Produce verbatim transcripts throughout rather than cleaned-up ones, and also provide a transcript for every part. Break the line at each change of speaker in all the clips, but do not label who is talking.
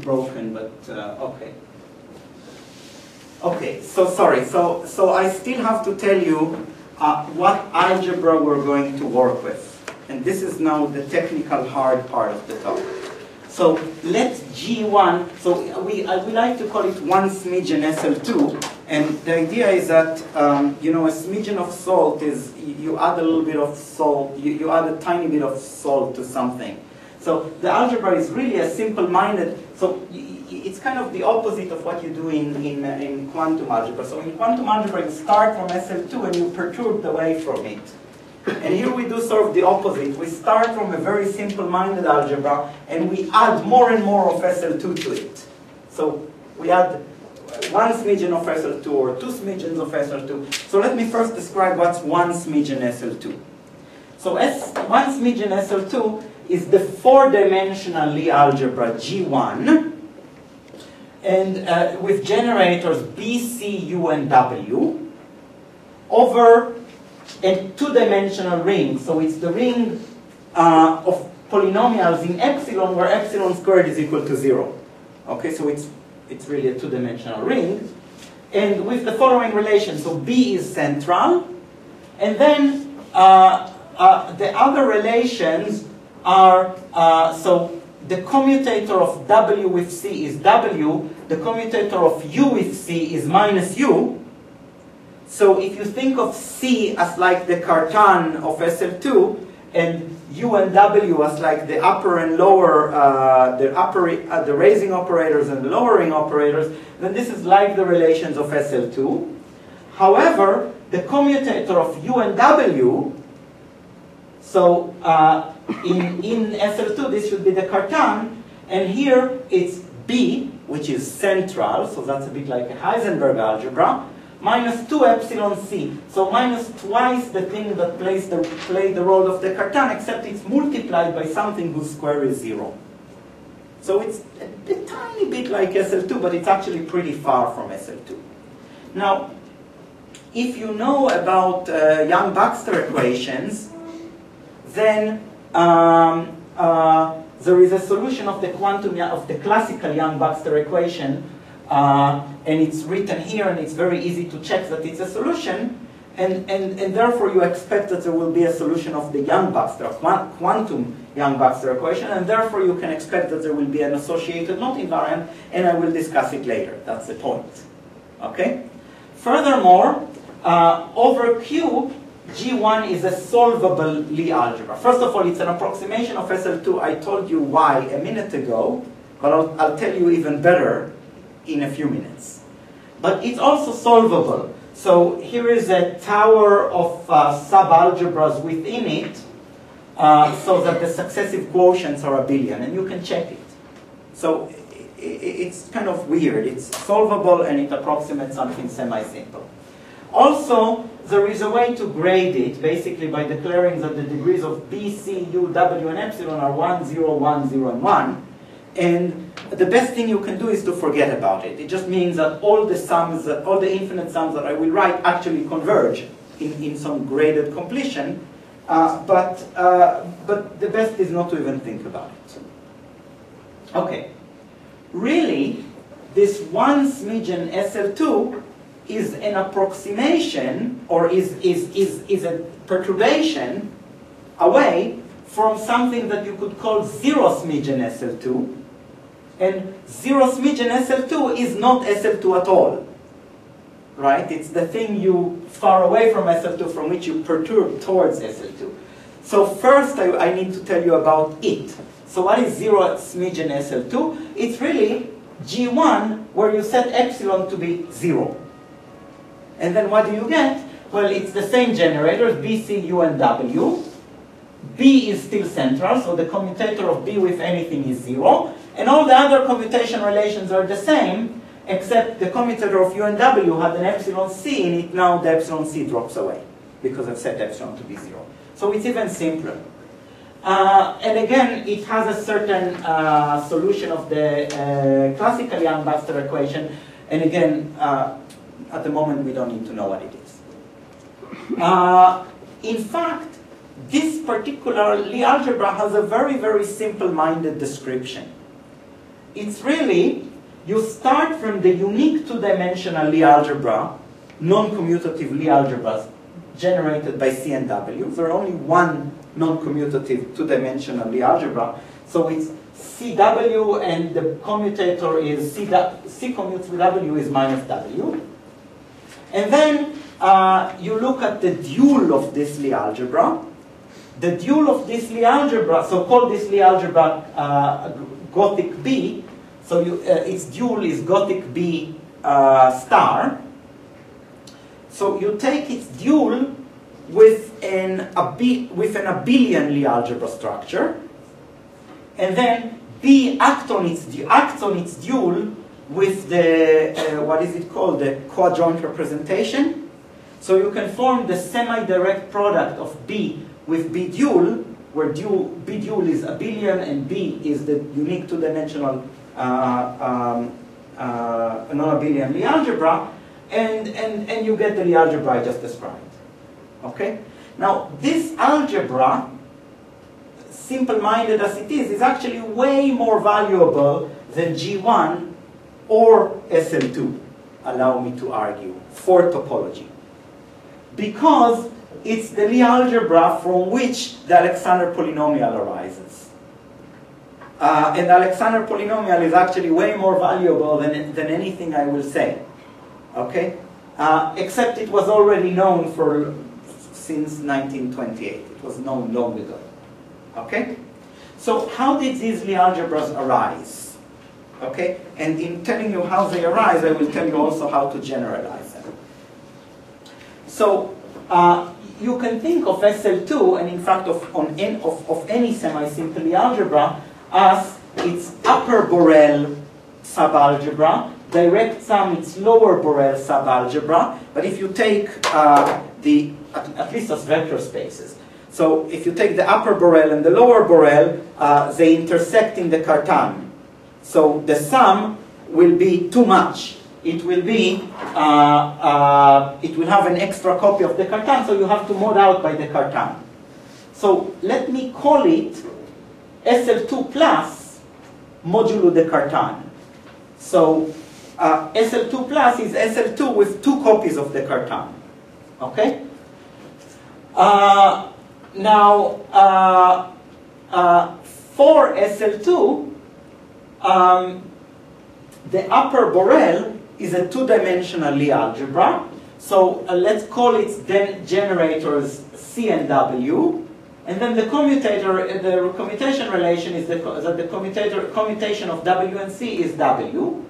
broken, but uh, okay. Okay, so sorry. So, so I still have to tell you uh, what algebra we're going to work with. And this is now the technical hard part of the talk. So let G one, so we, uh, we like to call it one smidgen S L two. And the idea is that, um, you know, a smidgen of salt is, you add a little bit of salt, you, you add a tiny bit of salt to something. So the algebra is really a simple-minded, so it's kind of the opposite of what you do in, in, uh, in quantum algebra. So in quantum algebra, you start from S L two and you perturb the way from it. And here we do sort of the opposite. We start from a very simple-minded algebra and we add more and more of S L two to it. So we add one smidgen of S L two or two smidgens of S L two. So let me first describe what's one smidgen S L two. So S, one smidgen S L two is the four-dimensional Lie algebra G one, and uh, with generators B, C, U, and W over a two-dimensional ring. So it's the ring uh, of polynomials in epsilon, where epsilon squared is equal to zero. Okay, so it's it's really a two-dimensional ring, and with the following relation. So B is central, and then uh, uh, the other relations are, uh, so the commutator of W with C is W, the commutator of U with C is minus U. So if you think of C as like the cartan of S L two, and U and W as like the upper and lower, uh, the upper, uh, the raising operators and the lowering operators, then this is like the relations of S L two. However, the commutator of U and W, so uh, in, in S L two this should be the cartan, and here it's B, which is central, so that's a bit like a Heisenberg algebra, minus two epsilon C. So minus twice the thing that plays the, play the role of the cartan, except it's multiplied by something whose square is zero. So it's a, a tiny bit like S L two, but it's actually pretty far from S L two. Now, if you know about uh, Young-Baxter equations, then um, uh, there is a solution of the quantum of the classical Young-Baxter equation, uh, and it's written here, and it's very easy to check that it's a solution, and, and, and therefore you expect that there will be a solution of the Young-Baxter, quantum Young-Baxter equation, and therefore you can expect that there will be an associated knot invariant, and I will discuss it later. That's the point. Okay? Furthermore, uh, over Q, G one is a solvable Lie algebra. First of all, it's an approximation of S L two. I told you why a minute ago, but I'll, I'll tell you even better in a few minutes. But it's also solvable. So here is a tower of uh, subalgebras within it, uh, so that the successive quotients are a billion, and you can check it. So it, it's kind of weird. It's solvable, and it approximates something semi-simple. Also, there is a way to grade it, basically by declaring that the degrees of B, C, U, W, and epsilon are one, zero, one, zero, and one. And the best thing you can do is to forget about it. It just means that all the sums, that all the infinite sums that I will write actually converge in, in some graded completion. Uh, but, uh, but the best is not to even think about it. Okay. Really, this one smidgen S L two is an approximation, or is, is, is, is a perturbation away from something that you could call zero smidgen S L two. And zero smidgen S L two is not S L two at all. Right? It's the thing you far away from S L two from which you perturb towards S L two. So first I, I need to tell you about it. So what is zero smidgen S L two? It's really G one where you set epsilon to be zero. And then what do you get? Well, it's the same generators, B, C, U, and W. B is still central, so the commutator of B with anything is zero. And all the other commutation relations are the same, except the commutator of U and W had an epsilon C in it. Now the epsilon C drops away, because I've set epsilon to be zero. So it's even simpler. Uh, and again, it has a certain uh, solution of the uh, classical Young-Baxter equation. And again, uh, at the moment, we don't need to know what it is. Uh, in fact, this particular Lie algebra has a very, very simple-minded description. it's really, you start from the unique two-dimensional Lie algebra, non-commutative Lie algebras generated by C and W. There are only one non-commutative two-dimensional Lie algebra. So it's C W and the commutator is C, C commutes with W is minus W. And then uh, you look at the dual of this Lie algebra. The dual of this Lie algebra, so call this Lie algebra uh, Gothic B. So you, uh, its dual is Gothic B uh, star. So you take its dual with an, ab with an abelian Lie algebra structure, and then B act on its, acts on its dual with the, uh, what is it called, the coadjoint representation. So you can form the semi-direct product of B with B dual, where dual, B dual is abelian and B is the unique two-dimensional uh, um, uh, non-abelian Lie algebra, and, and, and you get the Lie algebra I just described. Okay? Now, this algebra, simple-minded as it is, is actually way more valuable than G one or S L two, allow me to argue, for topology. Because it's the Lie algebra from which the Alexander polynomial arises. Uh, and the Alexander polynomial is actually way more valuable than, than anything I will say. Okay? Uh, except it was already known for since nineteen twenty-eight. It was known long ago. Okay? So how did these Lie algebras arise? Okay? And in telling you how they arise, I will tell you also how to generalize them. So uh, you can think of S L two, and in fact of, on n, of, of any semi-simple Lie algebra, as its upper Borel subalgebra, direct sum its lower Borel subalgebra, but if you take uh, the, at, at least as vector spaces, so if you take the upper Borel and the lower Borel, uh, they intersect in the Cartan. So the sum will be too much. It will be, uh, uh, it will have an extra copy of the Cartan, so you have to mod out by the Cartan. So let me call it S L two plus modulo the Cartan. So uh, S L two plus is S L two with two copies of the Cartan. Okay? Uh, now, uh, uh, for S L two, um, the upper Borel is a two-dimensional Lie algebra. So uh, let's call its then generators C and W. And then the commutator, the commutation relation is the, that the commutator, commutation of W and C is W.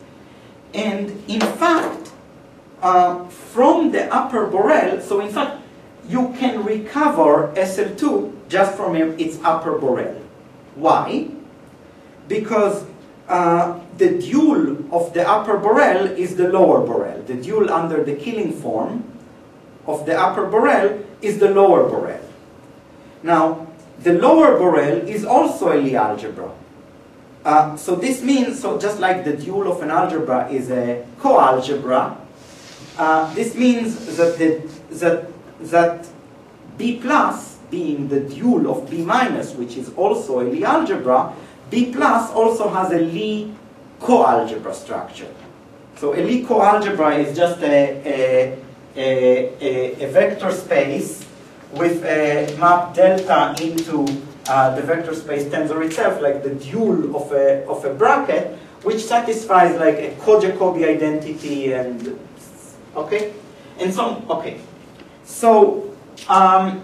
And in fact, uh, from the upper Borel, so in fact, you can recover S L two just from its upper Borel. Why? Because uh, the dual of the upper Borel is the lower Borel. The dual under the Killing form of the upper Borel is the lower Borel. Now, the lower Borel is also a Lie algebra. Uh, so this means, so just like the dual of an algebra is a coalgebra, uh, this means that, the, that, that B plus, being the dual of B minus, which is also a Lie algebra, B plus also has a Lie coalgebra structure. So a Lie coalgebra is just a, a, a, a, a vector space with a map delta into uh, the vector space tensor itself, like the dual of a, of a bracket, which satisfies like a co-Jacobi identity and, okay? And so, okay. So, um,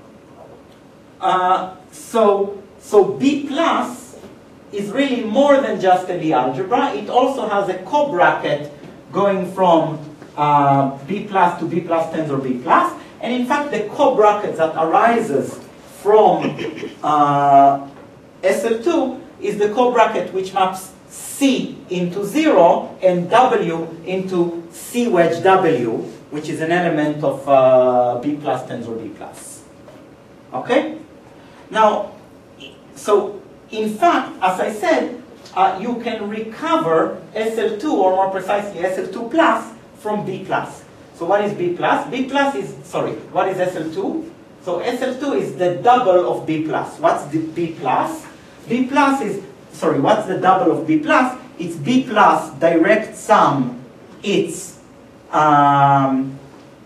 uh, so, so B plus is really more than just a Lie algebra. It also has a co-bracket going from uh, B plus to B plus tensor B plus. And in fact, the co-bracket that arises from uh, S L two is the co-bracket which maps C into zero and W into C wedge W, which is an element of uh, B plus tensor B plus. Okay? Now, so in fact, as I said, uh, you can recover S L two, or more precisely S L two plus, from B plus. So what is B plus? B plus is, sorry, what is S L two? So S L two is the double of B plus. What's the B plus? B plus is sorry, what's the double of B plus? It's B plus direct sum, it's um,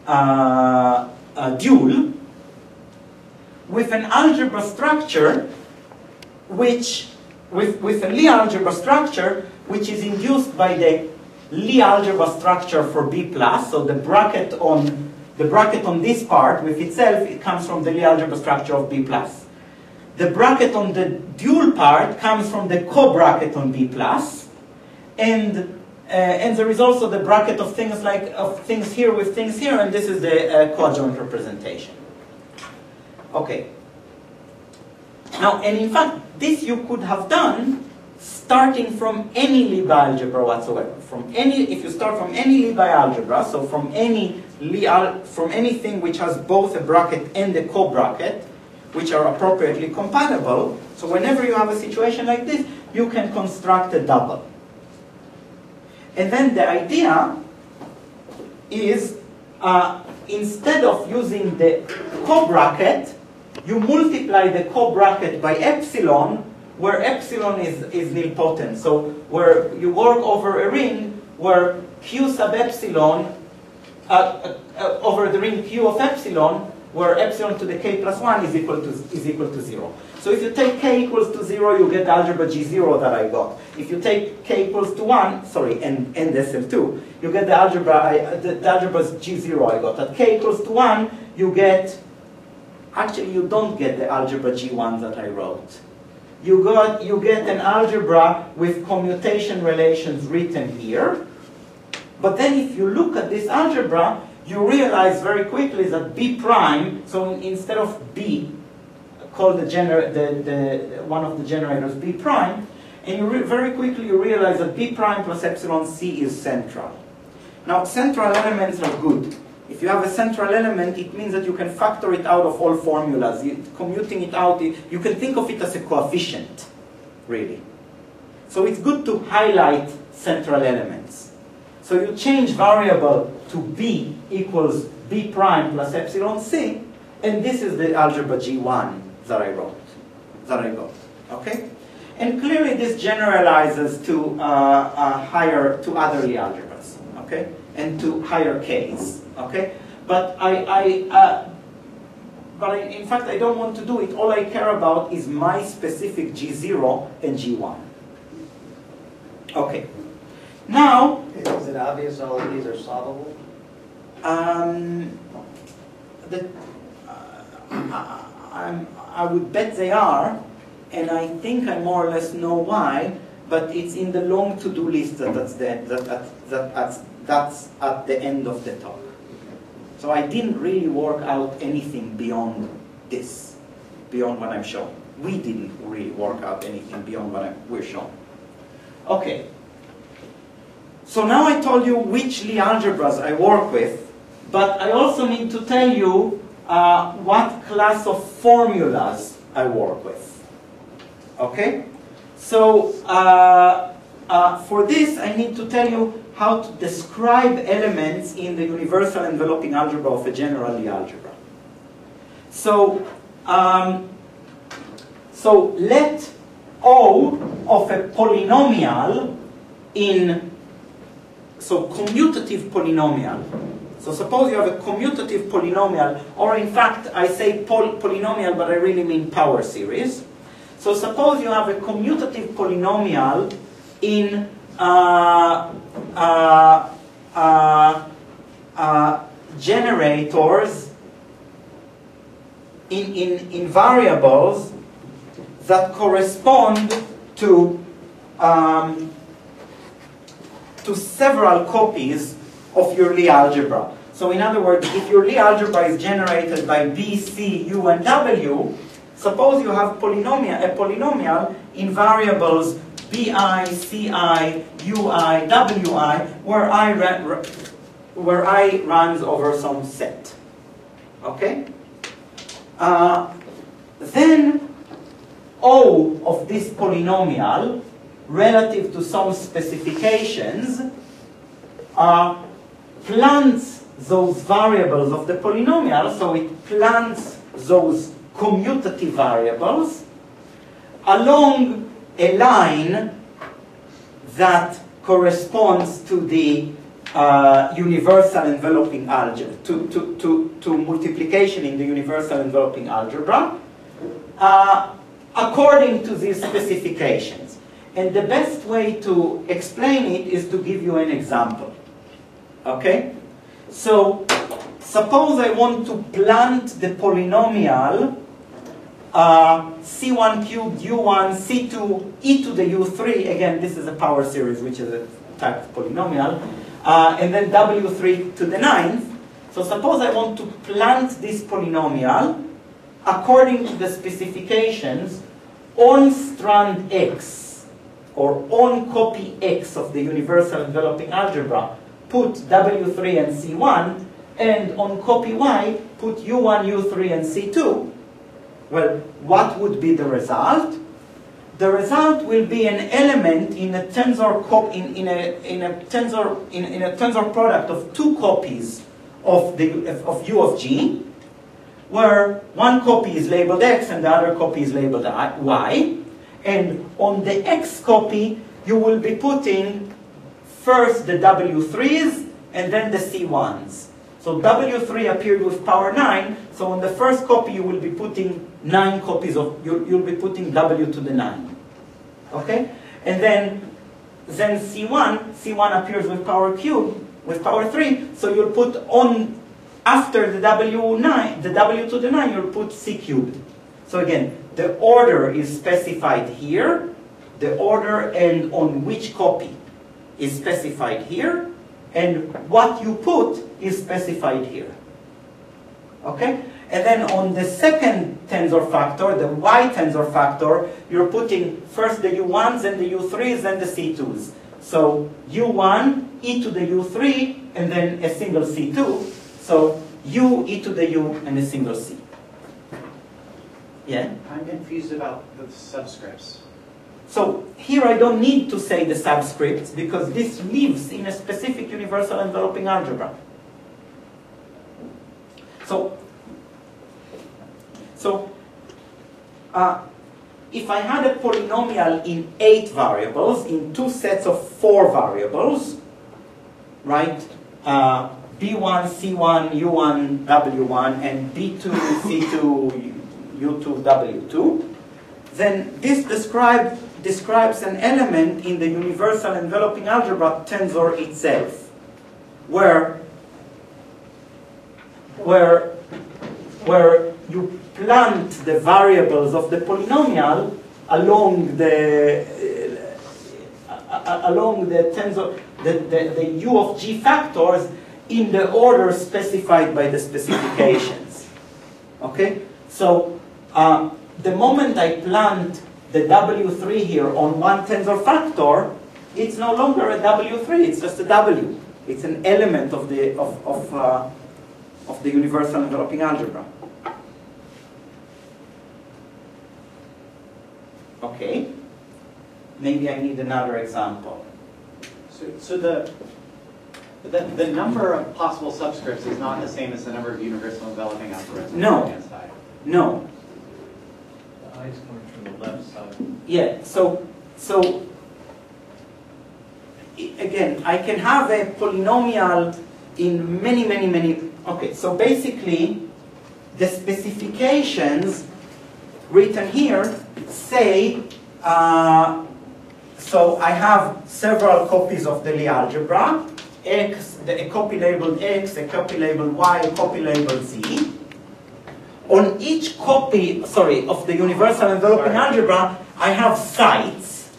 uh, a dual with an algebra structure which, with, with a Lie algebra structure which is induced by the Lie algebra structure for B plus, so the bracket on the bracket on this part with itself, it comes from the Lie algebra structure of B plus. The bracket on the dual part comes from the co-bracket on B plus, and uh, and there is also the bracket of things like of things here with things here, and this is the uh, coadjoint representation. Okay. Now, and in fact, this you could have done starting from any Lie algebra whatsoever. From any, if you start from any Lie algebra, so from any Lie, from anything which has both a bracket and a co-bracket, which are appropriately compatible. So whenever you have a situation like this, you can construct a double. And then the idea is, uh, instead of using the co-bracket, you multiply the co-bracket by epsilon, where epsilon is, is nilpotent. So where you work over a ring where Q sub epsilon, uh, uh, uh, over the ring Q of epsilon, where epsilon to the k plus one is equal to, is equal to zero. So if you take k equals to zero, you get the algebra G zero that I got. If you take k equals to one, sorry, and, and S L two, you get the algebra, I, the, the algebra G zero I got. At k equals to one, you get, actually you don't get the algebra G one that I wrote. You, got, you get an algebra with commutation relations written here. But then if you look at this algebra, you realize very quickly that B prime, so instead of B, call the, gener the, the one of the generators B prime, and you very quickly you realize that B prime plus epsilon C is central. Now, central elements are good. If you have a central element, it means that you can factor it out of all formulas. You, commuting it out, you can think of it as a coefficient, really. So it's good to highlight central elements. So you change variable to B equals B prime plus epsilon C, and this is the algebra G one that I wrote, that I got, okay? And clearly this generalizes to uh, uh, higher, to other Lie algebras, okay? And to higher Ks, okay? But I, I uh, but I, in fact I don't want to do it. All I care about is my specific G zero and G one. Okay. Now,
is it obvious all of these are solvable?
Um, the, uh, I, I'm, I would bet they are, and I think I more or less know why. But it's in the long to-do list that that's the, that, that, that that's, that's at the end of the talk. So I didn't really work out anything beyond this, beyond what I'm showing. We didn't really work out anything beyond what I'm, we're showing. Okay. So now I told you which Lie algebras I work with, but I also need to tell you uh, what class of formulas I work with. Okay? So uh, uh, for this, I need to tell you how to describe elements in the universal enveloping algebra of a general Lie algebra. So, um, so let O of a polynomial in, so commutative polynomial. So suppose you have a commutative polynomial, or in fact I say poly polynomial, but I really mean power series. So suppose you have a commutative polynomial in uh, uh, uh, uh, generators in, in, in variables that correspond to um, to several copies of your Lie algebra. So in other words, if your Lie algebra is generated by B, C, U, and W, suppose you have polynomial, a polynomial in variables Bi, Ci, Ui, Wi, where I, where I runs over some set. Okay? Uh, then O of this polynomial, relative to some specifications, uh, plants those variables of the polynomial, so it plants those commutative variables along a line that corresponds to the uh, universal enveloping algebra, to, to, to, to multiplication in the universal enveloping algebra, uh, according to these specifications. And the best way to explain it is to give you an example. Okay? So, suppose I want to plant the polynomial uh, c one cubed u one c two e to the u three. Again, this is a power series, which is a type of polynomial. Uh, and then w three to the ninth. So suppose I want to plant this polynomial according to the specifications on strand x, or on copy x of the universal enveloping algebra, put w three and c one, and on copy y, put u one, u three, and c two. Well, what would be the result? The result will be an element in a tensor cop in, in a in a tensor in, in a tensor product of two copies of the of u of g, where one copy is labeled x and the other copy is labeled y. And on the x copy, you will be putting first the w threes and then the c ones. So w three appeared with power nine, so on the first copy you will be putting nine copies of, you, you'll be putting w to the nine. Okay? And then, then c one, c one appears with power cube, with power three, so you'll put on, after the w nine, the w to the nine, you'll put c cubed. So again, the order is specified here, the order and on which copy is specified here, and what you put is specified here. Okay? And then on the second tensor factor, the y tensor factor, you're putting first the u ones and the u threes and the c twos. So u one, e to the u three, and then a single c two. So u, e to the u, and a single c. Yeah?
I'm confused about the subscripts.
So here I don't need to say the subscripts because this lives in a specific universal enveloping algebra. So, so uh, if I had a polynomial in eight variables, in two sets of four variables, right? Uh, b one, c one, u one, w one, and b two, c two, u two, w two, then this describes describes an element in the universal enveloping algebra tensor itself, where where where you plant the variables of the polynomial along the uh, uh, along the tensor the, the, the u of g factors in the order specified by the specifications. Okay, so uh, the moment I plant the w three here on one tensor factor, it's no longer a w three, it's just a w. It's an element of the, of, of, uh, of the universal enveloping algebra. Okay, maybe I need another example.
So, so the, the, the number of possible subscripts is not the same as the number of universal enveloping algebras on
No.
the right-hand side.
No.
I is coming from the left side.
Yeah, so, so again, I can have a polynomial in many, many, many, okay, so basically the specifications written here say, uh, so I have several copies of the Lie algebra, X, the, a copy labeled X, a copy labeled Y, a copy labeled Z. On each copy, sorry, of the universal enveloping sorry. algebra, I have sites.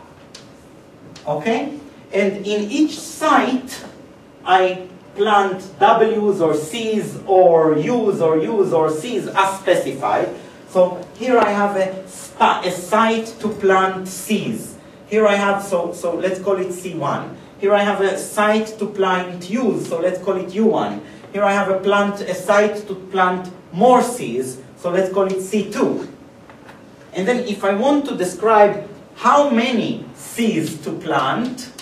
Okay? And in each site, I plant W's or C's or U's or U's or C's as specified. So here I have a, a site to plant C's. Here I have, so, so let's call it C one. Here I have a site to plant U's, so let's call it U one. Here I have a, plant, a site to plant more C's, so let's call it C two. And then if I want to describe how many C's to plant,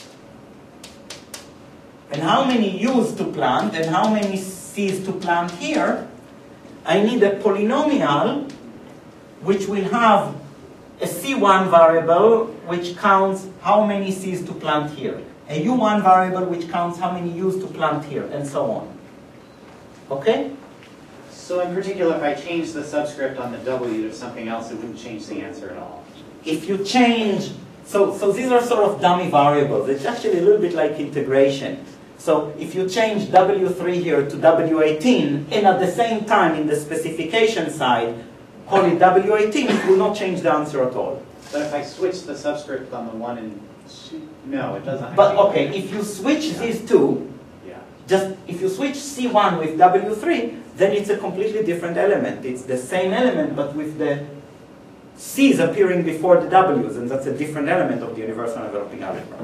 and how many U's to plant, and how many C's to plant here, I need a polynomial which will have a C one variable which counts how many C's to plant here, a U one variable which counts how many U's to plant here, and so on. Okay?
So in particular, if I change the subscript on the W to something else, it wouldn't change the answer at all.
If you change, so, so these are sort of dummy variables. It's actually a little bit like integration. So if you change W three here to W eighteen, and at the same time in the specification side, call it W eighteen, it will not change the answer at all.
But if I switch the subscript on the one and two, no, it doesn't.
But
actually-
okay, if you switch these two,
Yeah.
just if you switch C one with W three, then it's a completely different element. It's the same element, but with the C's appearing before the W's, and that's a different element of the universal enveloping algebra.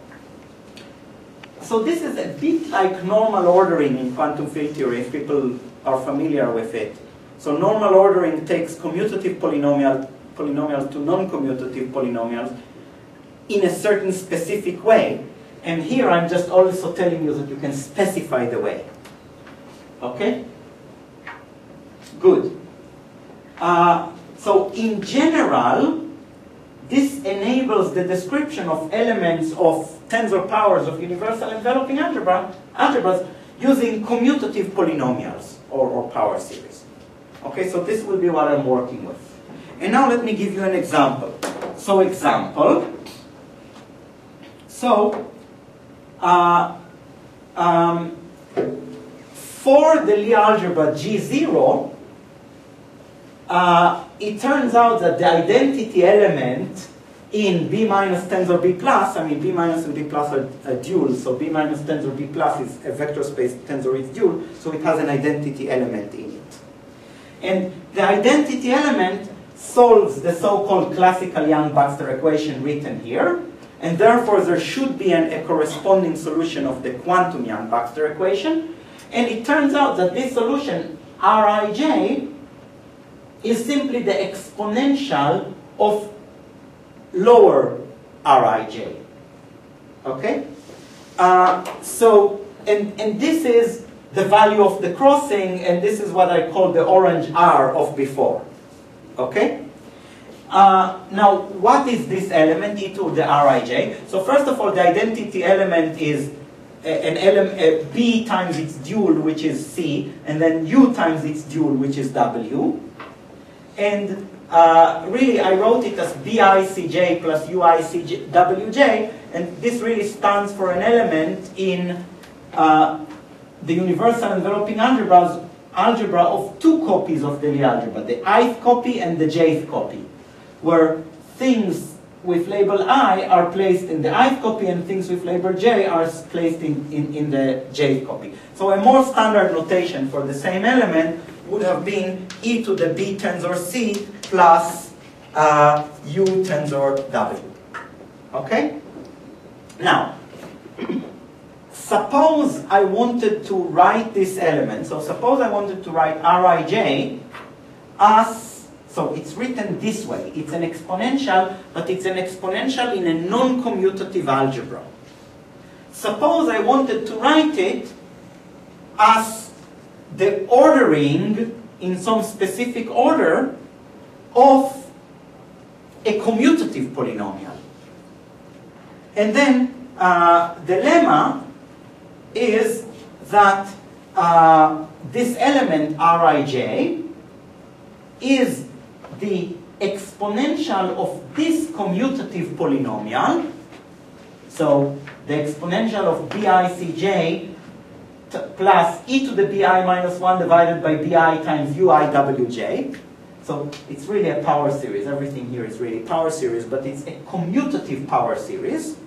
So this is a bit like normal ordering in quantum field theory, if people are familiar with it. So normal ordering takes commutative polynomial, polynomials to non-commutative polynomials in a certain specific way. And here I'm just also telling you that you can specify the way. Okay? Good. Uh, so in general, this enables the description of elements of tensor powers of universal enveloping algebra, algebras using commutative polynomials or, or power series. Okay, so this will be what I'm working with. And now let me give you an example. So example, so uh, um, for the Lie algebra G zero, uh, it turns out that the identity element in B minus tensor B plus, I mean B minus and B plus are, are dual, so B minus tensor B plus is a vector space tensor is dual, so it has an identity element in it. And the identity element solves the so-called classical Yang-Baxter equation written here, and therefore there should be an, a corresponding solution of the quantum Yang-Baxter equation, and it turns out that this solution, Rij, is simply the exponential of lower Rij. Okay? Uh, so, and, and this is the value of the crossing, and this is what I call the orange R of before. Okay? Uh, now, what is this element, E to the Rij? So first of all, the identity element is a, an element, a B times its dual, which is C, and then U times its dual, which is W. And uh, really, I wrote it as B I C J plus U I C J, W J, and this really stands for an element in uh, the universal enveloping algebras, algebra of two copies of the Lie algebra, the ith copy and the jth copy, where things with label I are placed in the ith copy and things with label j are placed in, in, in the jth copy. So a more standard notation for the same element would have been e to the b tensor c plus uh, u tensor w. Okay? Now, suppose I wanted to write this element. So suppose I wanted to write Rij as, so it's written this way. It's an exponential, but it's an exponential in a non-commutative algebra. Suppose I wanted to write it as the ordering in some specific order of a commutative polynomial. And then uh, the lemma is that uh, this element Rij is the exponential of this commutative polynomial. So the exponential of Bicj plus e to the bi minus one divided by bi times uiwj. So it's really a power series. Everything here is really power series, but it's a commutative power series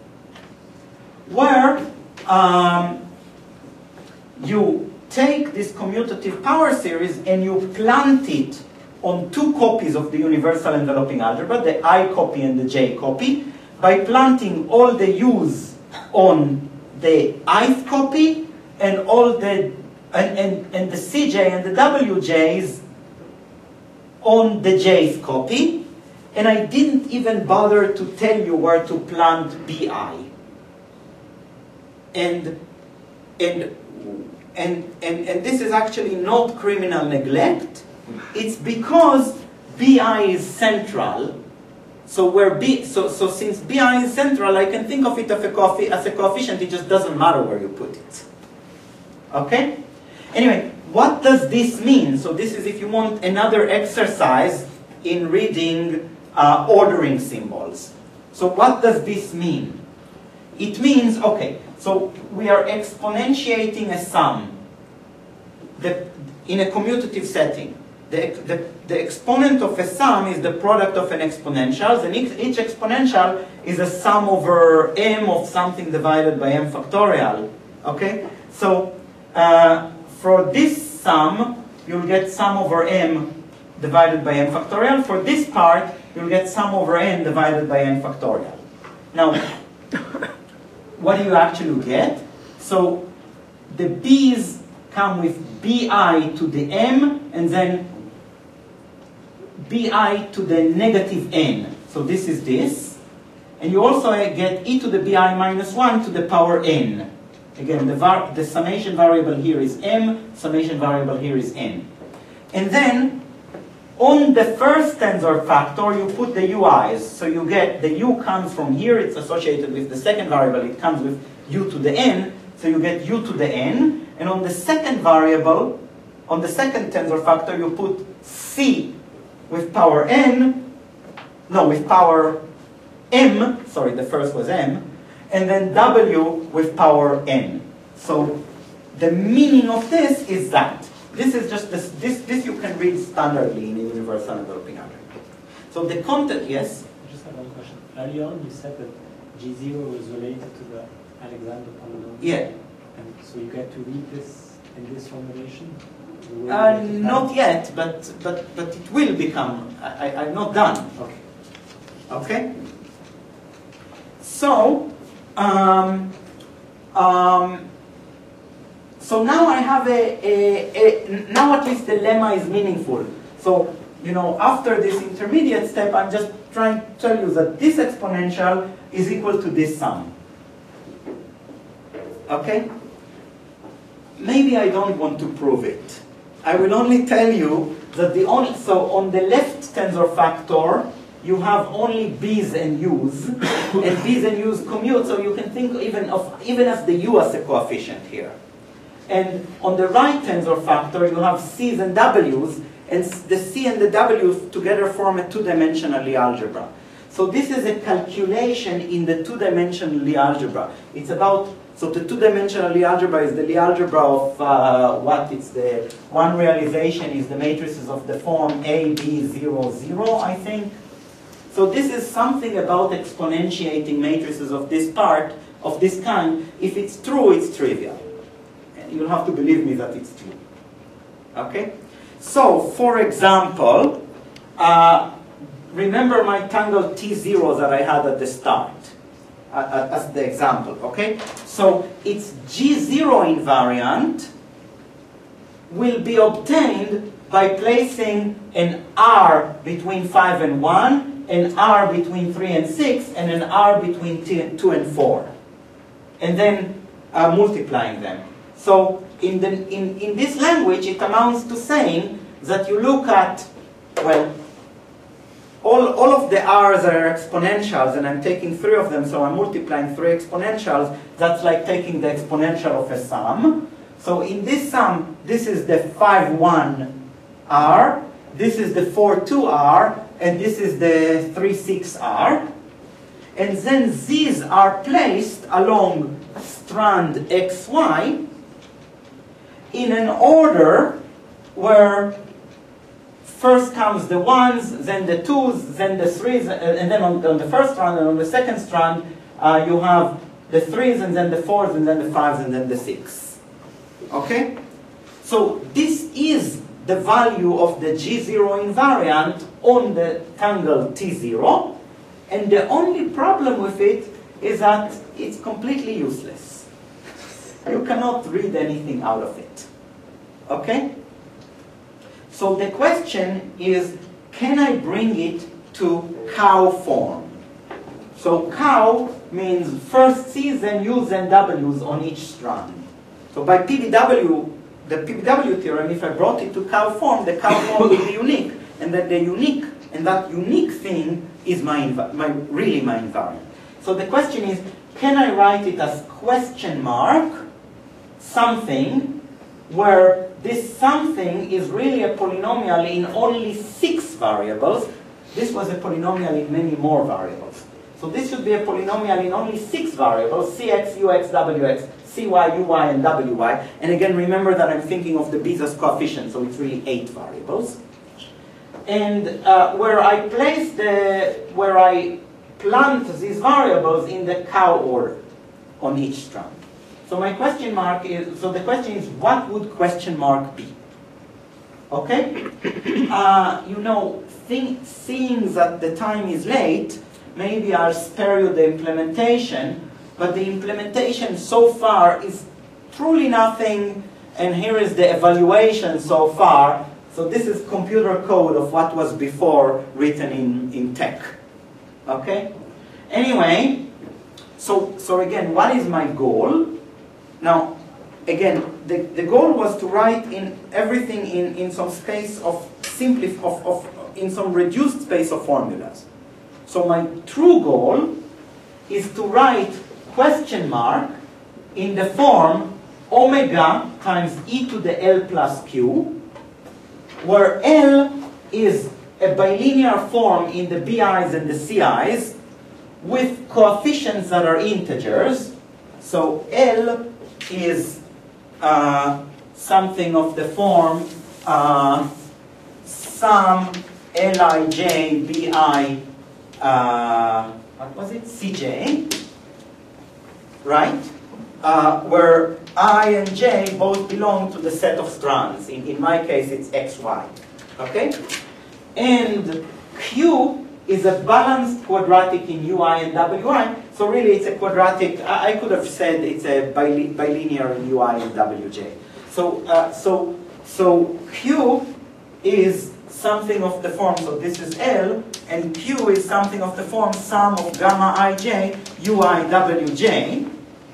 where um, you take this commutative power series and you plant it on two copies of the universal enveloping algebra, the I copy and the j copy, by planting all the u's on the ith copy and all the and, and, and the cj and the wj's on the jth copy, and I didn't even bother to tell you where to plant bi. And and and and, and this is actually not criminal neglect. It's because bi is central So where B, so, so since Bi is central, I can think of it as a, coeffi as a coefficient, it just doesn't matter where you put it. Okay? Anyway, what does this mean? So this is if you want another exercise in reading uh, ordering symbols. So what does this mean? It means, okay, so we are exponentiating a sum the, in a commutative setting. The, the, the exponent of a sum is the product of an exponential, and each, each exponential is a sum over m of something divided by m factorial. Okay? So uh, for this sum, you'll get sum over m divided by m factorial. For this part, you'll get sum over n divided by n factorial. Now, what do you actually get? So the b's come with bi to the m, and then bi to the negative n. So this is this. And you also get e to the bi minus one to the power n. Again, the, var the summation variable here is m, summation variable here is n. And then, on the first tensor factor, you put the ui's. So you get, the u comes from here, it's associated with the second variable, it comes with u to the n, so you get u to the n. And on the second variable, on the second tensor factor, you put c with power n, no, with power m, sorry, the first was m, and then w with power n. So the meaning of this is that. This is just, this, this, this you can read standardly in a universal enveloping algebra. So the content, yes?
I just have one question. Earlier on you said that G zero was related to the Alexander polynomial.
Yeah.
And so you get to read this in this formulation?
Uh, not yet, but, but, but it will become, I, I, I'm not done.
Okay.
Okay? So, um, um, so now I have a, a, a, now at least the lemma is meaningful. So, you know, after this intermediate step, I'm just trying to tell you that this exponential is equal to this sum. Okay? Maybe I don't want to prove it. I will only tell you that the only, so on the left tensor factor, you have only b's and u's, and b's and u's commute, so you can think even of even as the u as a coefficient here. And on the right tensor factor, you have c's and w's, and the c and the w together form a two-dimensional Lie algebra. So this is a calculation in the two-dimensional Lie algebra. It's about, so the two-dimensional Lie algebra is the Lie algebra of uh, what? It's the one realization is the matrices of the form A, B, zero, zero, I think. So this is something about exponentiating matrices of this part, of this kind. If it's true, it's trivial. And you'll have to believe me that it's true. Okay? So, for example, uh, remember my tangle T zero that I had at the start, uh, as the example, okay? So, its G zero invariant will be obtained by placing an R between five and one, an R between three and six, and an R between two and four. And then uh, multiplying them. So in, the, in, in this language, it amounts to saying that you look at, well, all, all of the R's are exponentials, and I'm taking three of them, so I'm multiplying three exponentials. That's like taking the exponential of a sum. So in this sum, this is the five one R, this is the four two R, and this is the three six R. And then these are placed along strand X Y in an order where first comes the ones, then the twos, then the threes, and then on, on the first strand and on the second strand, uh, you have the threes, and then the fours, and then the fives, and then the six. Okay? So this is the value of the G zero invariant on the tangle T zero, and the only problem with it is that it's completely useless. You cannot read anything out of it. Okay? So the question is, can I bring it to cow form? So cow means first C's and U's and W's on each strand. So by P B W, the P B W theorem, if I brought it to cow form, the cow form will be unique, and that the unique and that unique thing is my, my really my invariant. So the question is, can I write it as question mark something where this something is really a polynomial in only six variables? This was a polynomial in many more variables. So this should be a polynomial in only six variables, cx, ux, wx, cy, uy, and wy. And again, remember that I'm thinking of the Bezo's coefficient, so it's really eight variables. And uh, where I place the, where I plant these variables in the cow order on each strand. So my question mark is, so the question is, what would question mark be? Okay? Uh, you know, think, seeing that the time is late, maybe I'll spare you the implementation, but the implementation so far is truly nothing, and here is the evaluation so far. So this is computer code of what was before written in, in tech. Okay? Anyway, so, so again, what is my goal? Now, again, the, the goal was to write in everything in, in some space of simply of, of in some reduced space of formulas. So my true goal is to write question mark in the form omega times e to the L plus q, where L is a bilinear form in the B Is and the C Is with coefficients that are integers. So L is uh, something of the form uh, sum Lij Bi, uh, what was it, Cj, right? Uh, where I and j both belong to the set of strands. In, in my case, it's xy. Okay? And q is a balanced quadratic in ui and wi. So really, it's a quadratic. I, I could have said it's a bilinear in ui and wj. So, uh, so, so q is something of the form. So this is L, and q is something of the form sum of gamma ij ui wj,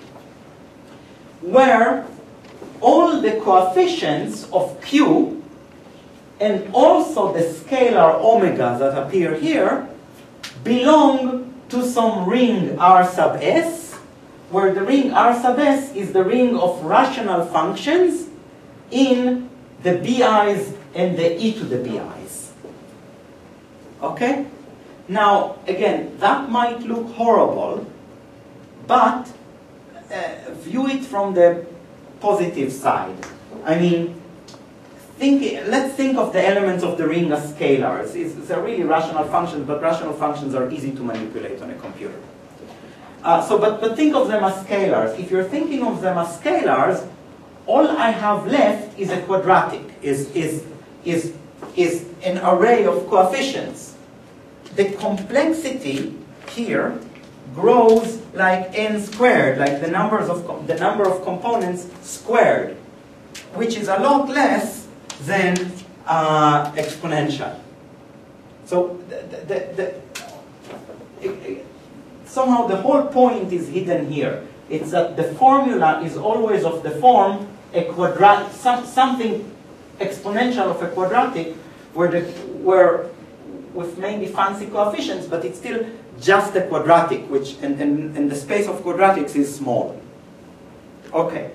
where all the coefficients of q and also the scalar omega that appear here belong to some ring R sub s, where the ring R sub s is the ring of rational functions in the B Is and the e to the B Is. Okay? Now, again, that might look horrible, but uh, view it from the positive side. I mean, think, let's think of the elements of the ring as scalars. It's, they're really rational functions, but rational functions are easy to manipulate on a computer. Uh, so, but, but think of them as scalars. If you're thinking of them as scalars, all I have left is a quadratic, is, is, is, is an array of coefficients. The complexity here grows like n squared, like the numbers of the number of components squared, which is a lot less than uh, exponential. So the, the, the, it, it, somehow the whole point is hidden here. It's that the formula is always of the form a quadrat, some, something exponential of a quadratic, where the where with maybe fancy coefficients, but it's still just a quadratic, which and, and, and the space of quadratics is small. Okay.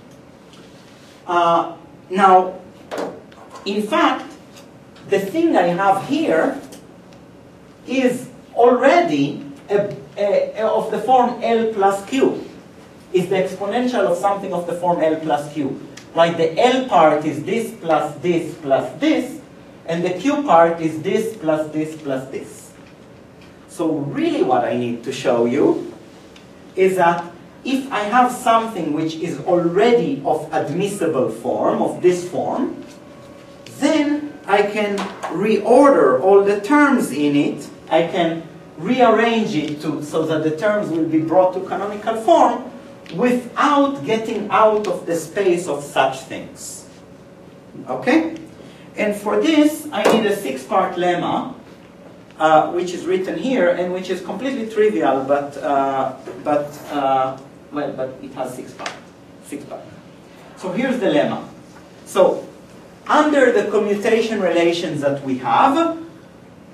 Uh, now, in fact, the thing I have here is already a, a, a, of the form L plus Q. Is the exponential of something of the form L plus Q. Right? The L part is this plus this plus this, and the Q part is this plus this plus this. So really what I need to show you is that if I have something which is already of admissible form, of this form, then I can reorder all the terms in it. I can rearrange it to, so that the terms will be brought to canonical form without getting out of the space of such things. Okay? And for this, I need a six-part lemma, uh, which is written here, and which is completely trivial, but, uh, but, uh, well, but it has six parts. Six parts. So here's the lemma. So, under the commutation relations that we have,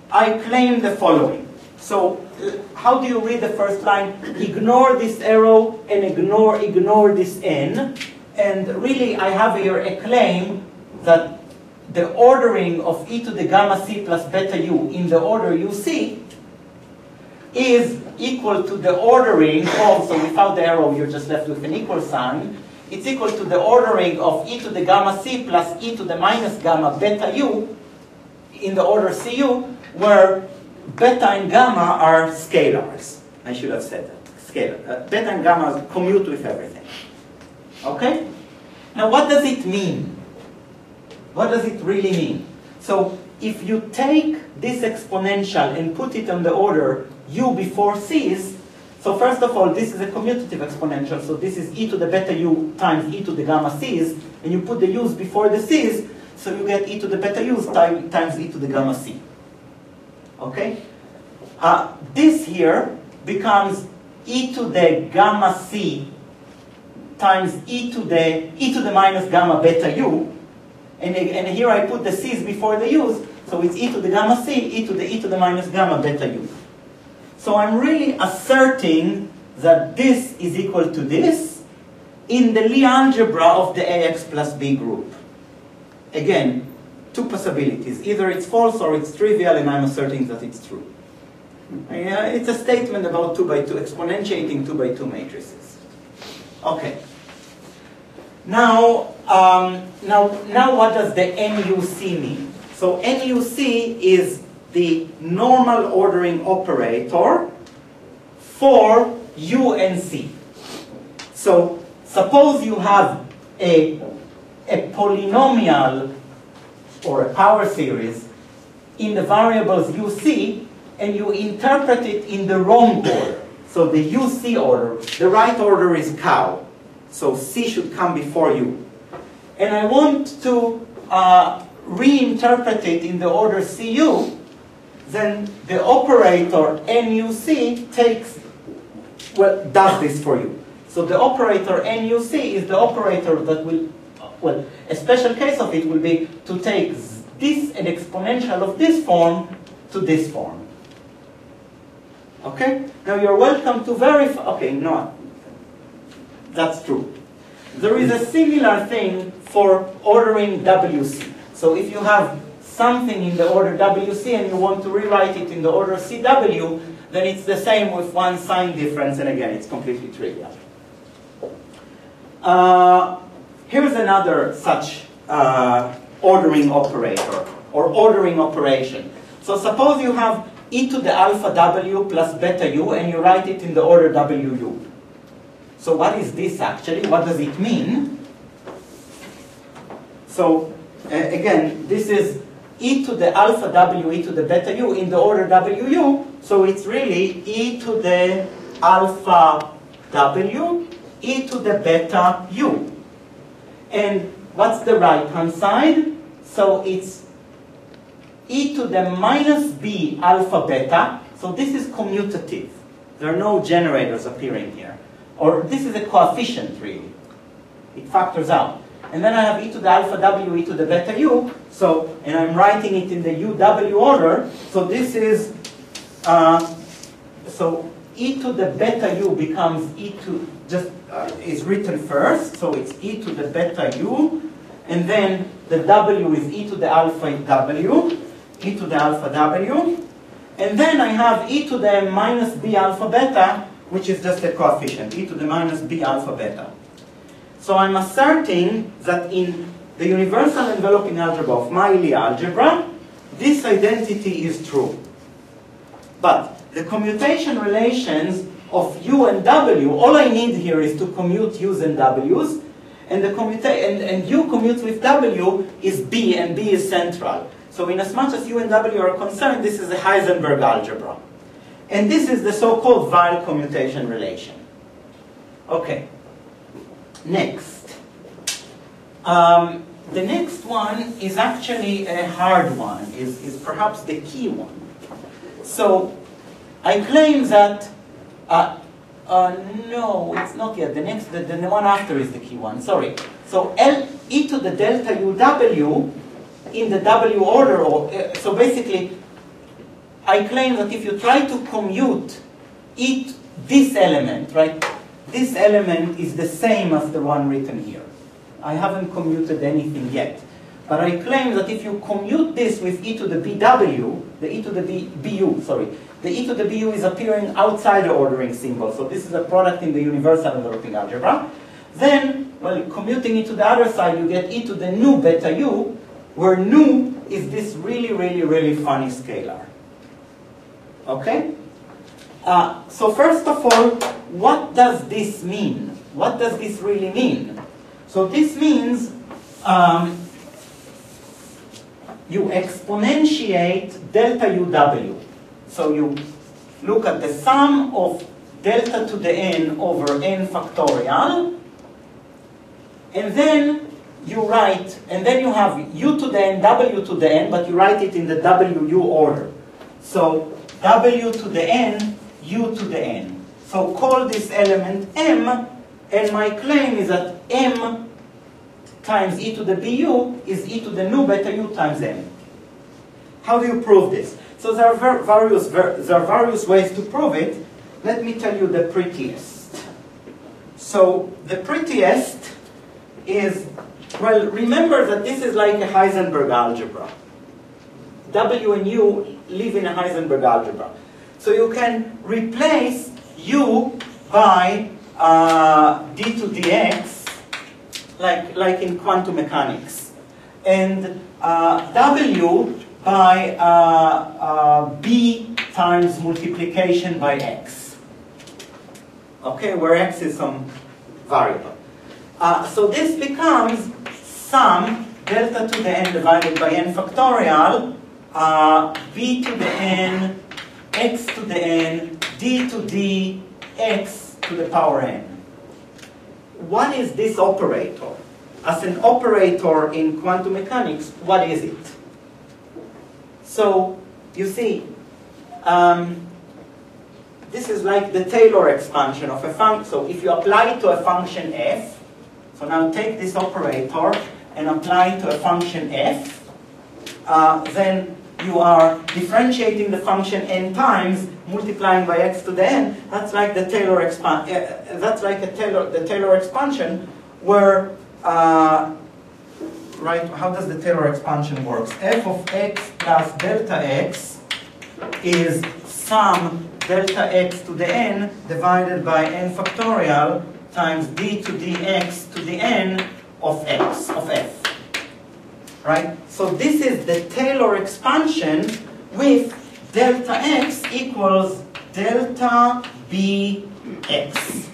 I claim the following. So uh, how do you read the first line? Ignore this arrow and ignore, ignore this n. And really, I have here a claim that the ordering of e to the gamma c plus beta u in the order you see is equal to the ordering of, so without the arrow, you're just left with an equal sign. It's equal to the ordering of e to the gamma c plus e to the minus gamma beta u in the order cu, where beta and gamma are scalars. I should have said that. Scalar. Uh, beta and gamma commute with everything. Okay? Now, what does it mean? What does it really mean? So, if you take this exponential and put it on the order u before c's, so first of all, this is a commutative exponential, so this is e to the beta u times e to the gamma c's, and you put the u's before the c's, so you get e to the beta u's time, times e to the gamma c. Okay? Uh, this here becomes e to the gamma c times e to the e to the minus gamma beta u, and, and here I put the c's before the u's, so it's e to the gamma c, e to the e to the minus gamma beta u. So I'm really asserting that this is equal to this in the Lie algebra of the A X plus B group. Again, two possibilities. Either it's false or it's trivial, and I'm asserting that it's true. Yeah, it's a statement about two by two, exponentiating two by two matrices. Okay. Now, um, now, now what does the N U C mean? So N U C is the normal ordering operator for U and C. So suppose you have a, a polynomial or a power series in the variables U C, and you interpret it in the wrong order. So the U C order, the right order is cow. So C should come before U. And I want to uh, reinterpret it in the order C U, then the operator N U C takes, well, does this for you. So the operator N U C is the operator that will, well, a special case of it will be to take this, an exponential of this form, to this form. Okay? Now you're welcome to verify, okay, no, that's true. There is a similar thing for ordering W C. So if you have something in the order W C and you want to rewrite it in the order C W, then it's the same with one sign difference, and again, it's completely trivial. Uh, here's another such uh, ordering operator, or ordering operation. So suppose you have e to the alpha W plus beta U, and you write it in the order W U. So what is this actually? What does it mean? So uh, again, this is e to the alpha W, e to the beta U in the order W U. So it's really e to the alpha W, e to the beta U. And what's the right hand side? So it's e to the minus b alpha beta. So this is commutative. There are no generators appearing here. Or this is a coefficient, really. It factors out. And then I have e to the alpha W, e to the beta U. So, and I'm writing it in the U W order. So this is, uh, so e to the beta U becomes e to, just uh, is written first. So it's e to the beta U. And then the W is e to the alpha W, e to the alpha W. And then I have e to the minus b alpha beta, which is just a coefficient, e to the minus b alpha beta. So I'm asserting that in the universal enveloping algebra of my Lie algebra, this identity is true. But the commutation relations of U and W, all I need here is to commute U's and W's, and, the commuta and, and U commutes with W is B, and B is central. So in as much as U and W are concerned, this is a Heisenberg algebra. And this is the so-called Weyl commutation relation. Okay. Next. Um, the next one is actually a hard one, is, is perhaps the key one. So I claim that, uh, uh, no, it's not yet. The next, the, the one after is the key one, sorry. So L, e to the delta U W in the W order, or, uh, so basically, I claim that if you try to commute it, this element, right, this element is the same as the one written here. I haven't commuted anything yet. But I claim that if you commute this with e to the bw, the e to the b, bu, sorry, the e to the bu is appearing outside the ordering symbol, so this is a product in the universal enveloping algebra. Then, well, commuting it to the other side, you get e to the nu beta u, where nu is this really, really, really funny scalar. Okay? Uh, so first of all, what does this mean? What does this really mean? So this means um, you exponentiate delta uw. So you look at the sum of delta to the n over n factorial, and then you write, and then you have u to the n, w to the n, but you write it in the wu order. So w to the n, u to the n. So call this element m, and my claim is that m times e to the bu is e to the nu beta u times n. How do you prove this? So there are various, there are various ways to prove it. Let me tell you the prettiest. So the prettiest is, well, remember that this is like a Heisenberg algebra. W and u live in a Heisenberg algebra. So you can replace u by uh, d to dx, like, like in quantum mechanics, and uh, w by uh, uh, b times multiplication by x. Okay, where x is some variable. Uh, so this becomes sum delta to the n divided by n factorial, uh, b to the n, x to the n, d to d, x to the power n. What is this operator? As an operator in quantum mechanics, what is it? So, you see, um, this is like the Taylor expansion of a function. So if you apply it to a function f, so now take this operator and apply it to a function f, uh, then you are differentiating the function n times, multiplying by x to the n. That's like the Taylor expan uh, that's like a Taylor the Taylor expansion, where uh, right? How does the Taylor expansion works? F of x plus delta x is sum delta x to the n divided by n factorial times d to dx to the n of x, of f. Right? So this is the Taylor expansion with delta x equals delta bx.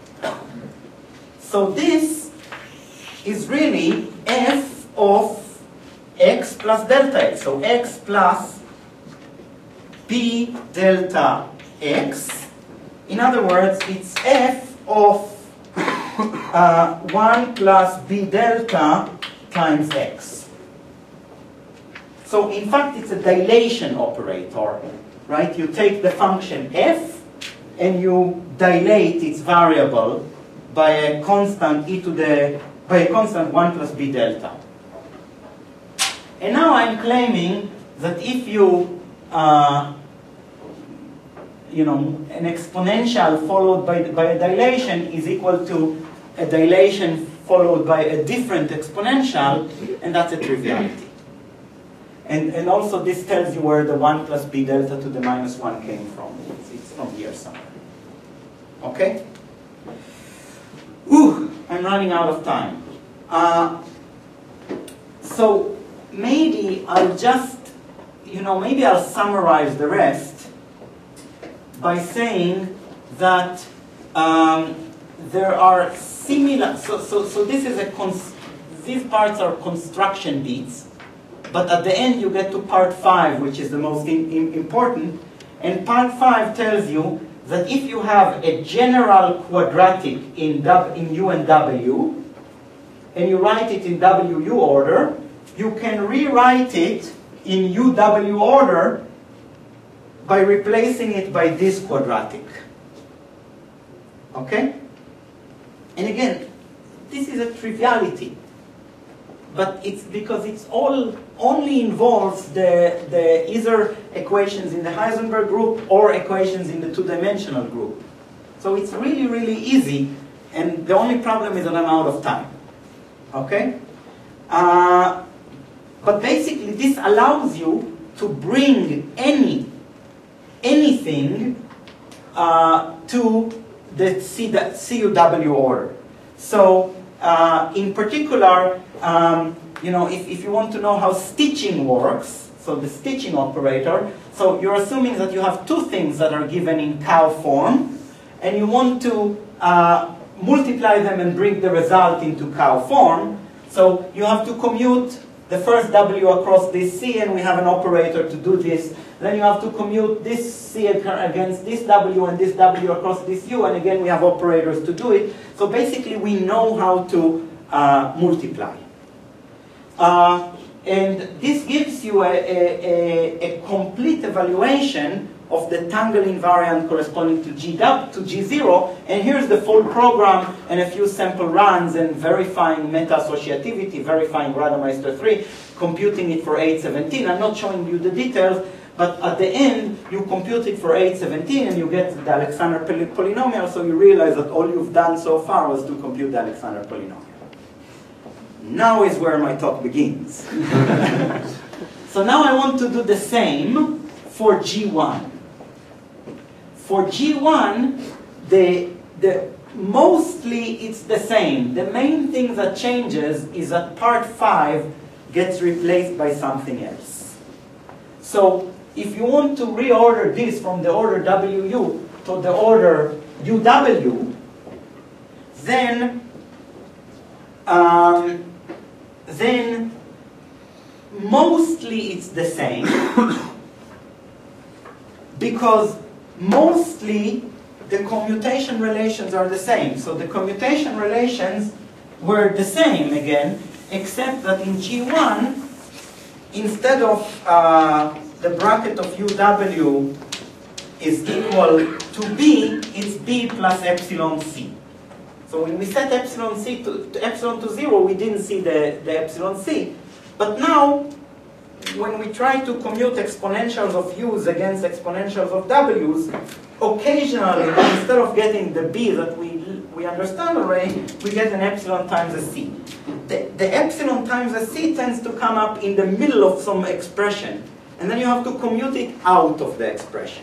So this is really f of x plus delta x. So x plus b delta x. In other words, it's f of uh, one plus b delta times x. So in fact, it's a dilation operator, right? You take the function f and you dilate its variable by a constant e to the by a constant one plus b delta. And now I'm claiming that if you uh, you know, an exponential followed by by a dilation is equal to a dilation followed by a different exponential, and that's a triviality. And, and also this tells you where the one plus b delta to the minus one came from. It's, it's from here somewhere. Okay? Ooh, I'm running out of time. Uh, so maybe I'll just, you know, maybe I'll summarize the rest by saying that um, there are similar, so, so, so this is a, cons these parts are construction beats, but at the end you get to part five, which is the most in, in important, and part five tells you that if you have a general quadratic in, w, in u and w, and you write it in W U order, you can rewrite it in U W order by replacing it by this quadratic. Okay? And again, this is a triviality. but it's because it's all only involves the, the either equations in the Heisenberg group or equations in the two-dimensional group. So it's really, really easy, and the only problem is that I'm out of time. Okay? Uh, but basically, this allows you to bring any, anything uh, to the C, the C U W order. So, uh, in particular, um, you know, if, if you want to know how stitching works, so the stitching operator, so you're assuming that you have two things that are given in tau form, and you want to uh, multiply them and bring the result into tau form. So you have to commute the first W across this C, and we have an operator to do this. Then you have to commute this C against this W and this W across this U, and again we have operators to do it. So basically we know how to uh, multiply. Uh, and this gives you a, a, a, a complete evaluation of the Tangle invariant corresponding to G, to G zero, and here's the full program and a few sample runs and verifying meta-associativity, verifying Rademeister three, computing it for eight seventeen. I'm not showing you the details, but at the end, you compute it for eight seventeen and you get the Alexander polynomial, so you realize that all you've done so far was to compute the Alexander polynomial. Now is where my talk begins. So now I want to do the same for G one. For G one, the, the, mostly it's the same. The main thing that changes is that part five gets replaced by something else. So if you want to reorder this from the order W U to the order U W, then, um, then mostly it's the same. Because mostly the commutation relations are the same. So the commutation relations were the same again, except that in G one, instead of uh, the bracket of U W is equal to B, it's B plus epsilon C. So when we set epsilon C to, to epsilon to zero, we didn't see the, the epsilon C. But now, when we try to commute exponentials of u's against exponentials of w's, occasionally, instead of getting the b that we, we understand already, we get an epsilon times a c. The, the epsilon times a c tends to come up in the middle of some expression, and then you have to commute it out of the expression.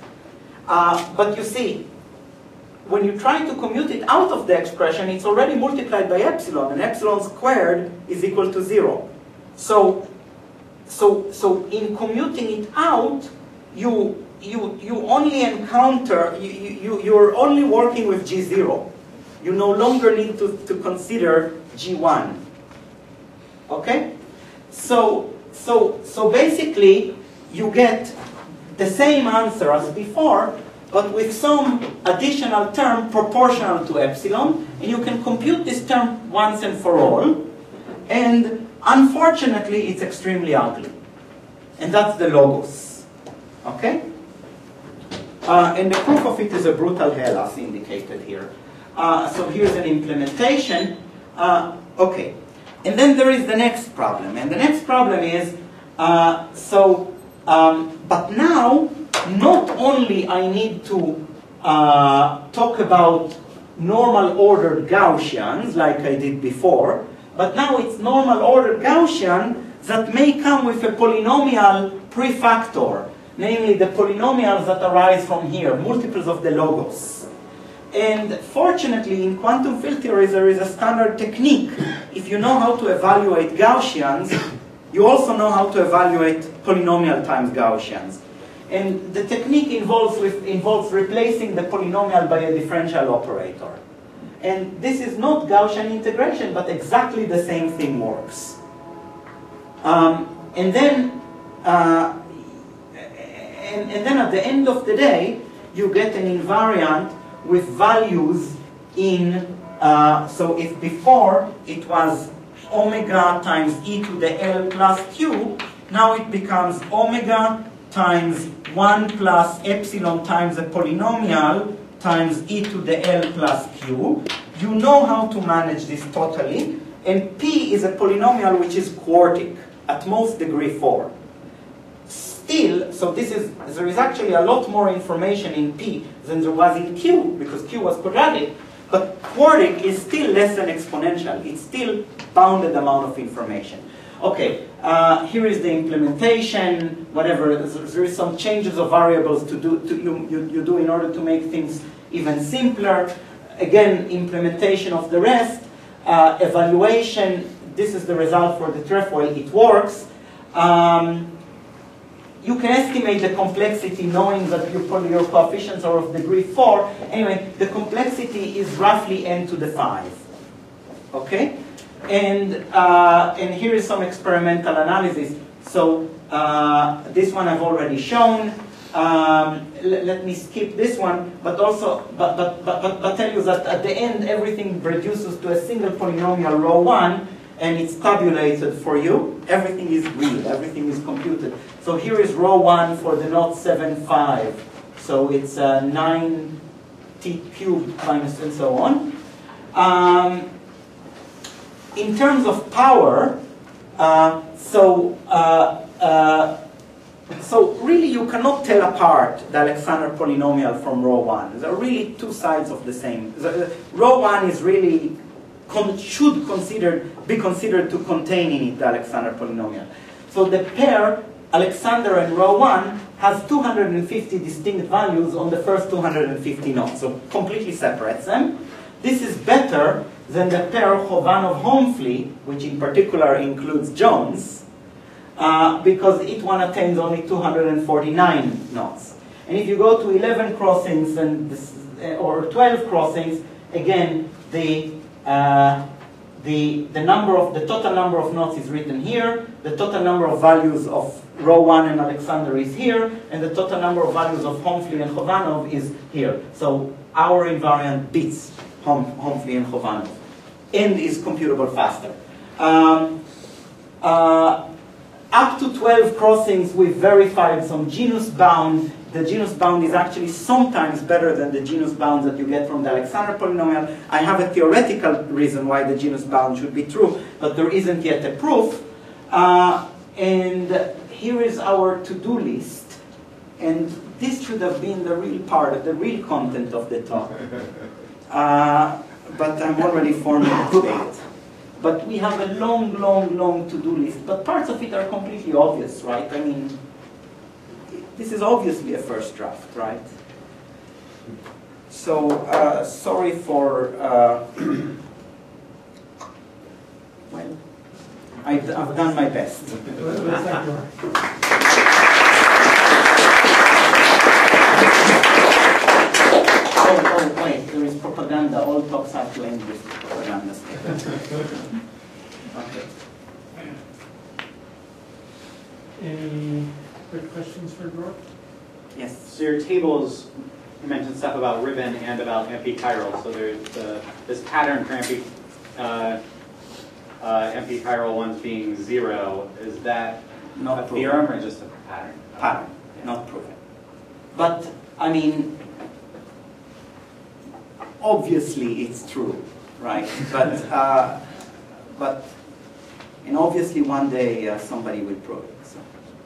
Uh, but you see, when you try to commute it out of the expression, it's already multiplied by epsilon, and epsilon squared is equal to zero. So, so, so in commuting it out, you, you, you only encounter, you, you, you're only working with G zero. You no longer need to, to consider G one. Okay? So, so, so basically, you get the same answer as before, but with some additional term proportional to epsilon, and you can compute this term once and for all, and unfortunately, it's extremely ugly. And that's the logos. Okay? Uh, and the proof of it is a brutal hell, as indicated here. Uh, so here's an implementation. Uh, okay. And then there is the next problem. And the next problem is, uh, so, um, but now, not only I need to uh, talk about normal ordered Gaussians, like I did before, but now it's normal ordered Gaussian that may come with a polynomial prefactor, namely the polynomials that arise from here, multiples of the logos. And fortunately, in quantum field theory, there is a standard technique. If you know how to evaluate Gaussians, you also know how to evaluate polynomial times Gaussians. And the technique involves, with, involves replacing the polynomial by a differential operator. And this is not Gaussian integration, but exactly the same thing works. Um, and then, uh, and, and then at the end of the day, you get an invariant with values in, uh, so if before it was omega times e to the L plus q, now it becomes omega times one plus epsilon times a polynomial times e to the L plus q. You know how to manage this totally, And P is a polynomial which is quartic, at most degree four. Still, so this is, there is actually a lot more information in P than there was in Q, because Q was quadratic, but quartic is still less than exponential. It's still bounded amount of information. Okay, uh, here is the implementation, whatever, there is some changes of variables to do, to, you, you, you do in order to make things even simpler. Again, implementation of the rest, uh, evaluation, this is the result for the trefoil, it works. Um, you can estimate the complexity knowing that your, your coefficients are of degree four. Anyway, the complexity is roughly n to the five. Okay? And, uh, and here is some experimental analysis. So uh, this one I've already shown. Um, let me skip this one, but also, but, but, but, but, but tell you that at the end everything reduces to a single polynomial rho one, and it's tabulated for you. Everything is real, everything is computed. So here is rho one for the knot seven five. So it's uh, nine t cubed minus and so on. Um, in terms of power, uh, so uh, uh, So really you cannot tell apart the Alexander polynomial from rho one. They're really two sides of the same. The, uh, rho one is really, con should consider, be considered to contain in it the Alexander polynomial. So the pair, Alexander and rho one, has two hundred fifty distinct values on the first two hundred fifty knots. So completely separates them. This is better than the pair Khovanov-Homfli, which in particular includes Jones, Uh, because it one attains only two hundred forty-nine knots. And if you go to eleven crossings and this, uh, or twelve crossings, again, the, uh, the, the, number of, the total number of knots is written here, the total number of values of rho one and Alexander is here, and the total number of values of Homfli and Khovanov is here. So our invariant beats Hom Homfli and Khovanov, and is computable faster. Um, uh, Up to twelve crossings, we've verified some genus bound. The genus bound is actually sometimes better than the genus bound that you get from the Alexander polynomial. I have a theoretical reason why the genus bound should be true, but there isn't yet a proof. Uh, and here is our to-do list. And this should have been the real part, the real content of the talk. Uh, but I'm already forming a debate. But we have a long, long, long to-do list. But parts of it are completely obvious, right? I mean, this is obviously a first draft, right? So, uh, sorry for, uh, well, I've, I've done my best. Oh, oh, wait, there is propaganda. All talks have to end with propaganda statement. Okay.
Any quick questions for Dror?
Yes.
So your tables mentioned stuff about ribbon and about amphichiral. So there's uh, this pattern for amphi, uh, uh, amphichiral ones being zero. Is that
Not
a
proven.
theorem or just a pattern?
Pattern, not proven. But, I mean, obviously it's true, right? But, uh, but, and obviously one day uh, somebody will prove it. So.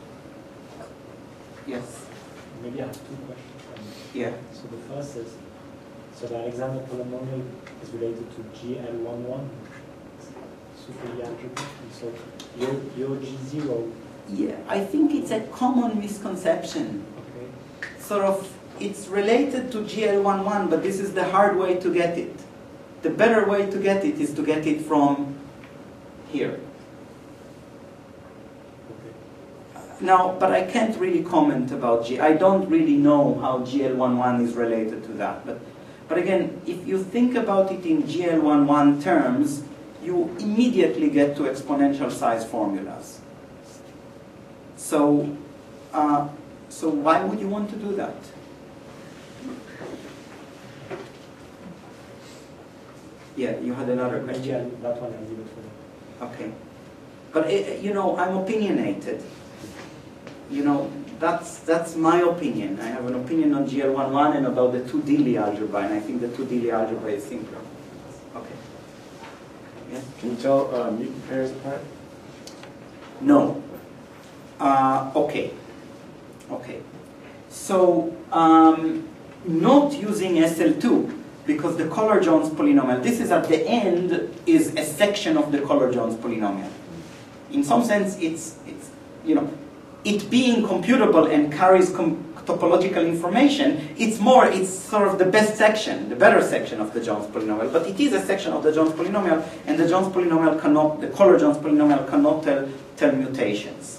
Yes.
Maybe I have two questions. Um,
Yeah.
So the first is, so the Alexander polynomial is related to G L one one, super algebra, and so your, your G zero.
Yeah, I think it's a common misconception.
Okay.
Sort of, it's related to G L one one, but this is the hard way to get it. The better way to get it is to get it from here. Now, but I can't really comment about G. I don't really know how G L one one is related to that. But, but again, if you think about it in G L one one terms, you immediately get to exponential size formulas. So, uh, so why would you want to do that? Yeah, you had another
Maybe
question.
I'll, that one I'll leave it for you.
Okay. But, it, you know, I'm opinionated. You know, that's, that's my opinion. I have an opinion on G L one one and about the two D Lie algebra, and I think the two D Lie algebra is simpler. Okay. Yes?
Can you tell uh, mutant pairs apart?
No. Uh, okay. Okay. So, um, not using S L two, because the Color-Jones polynomial, this is at the end, is a section of the Color-Jones polynomial. In some sense, it's, it's, you know, it being computable and carries com topological information, it's more, it's sort of the best section, the better section of the Jones polynomial, but it is a section of the Jones polynomial, and the Jones polynomial cannot, the Color-Jones polynomial cannot tell, tell mutations.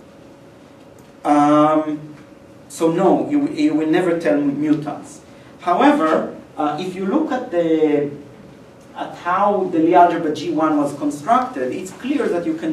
Um, so no, you, you will never tell mutants. However, uh, if you look at the at how the Lie algebra G one was constructed, it's clear that you can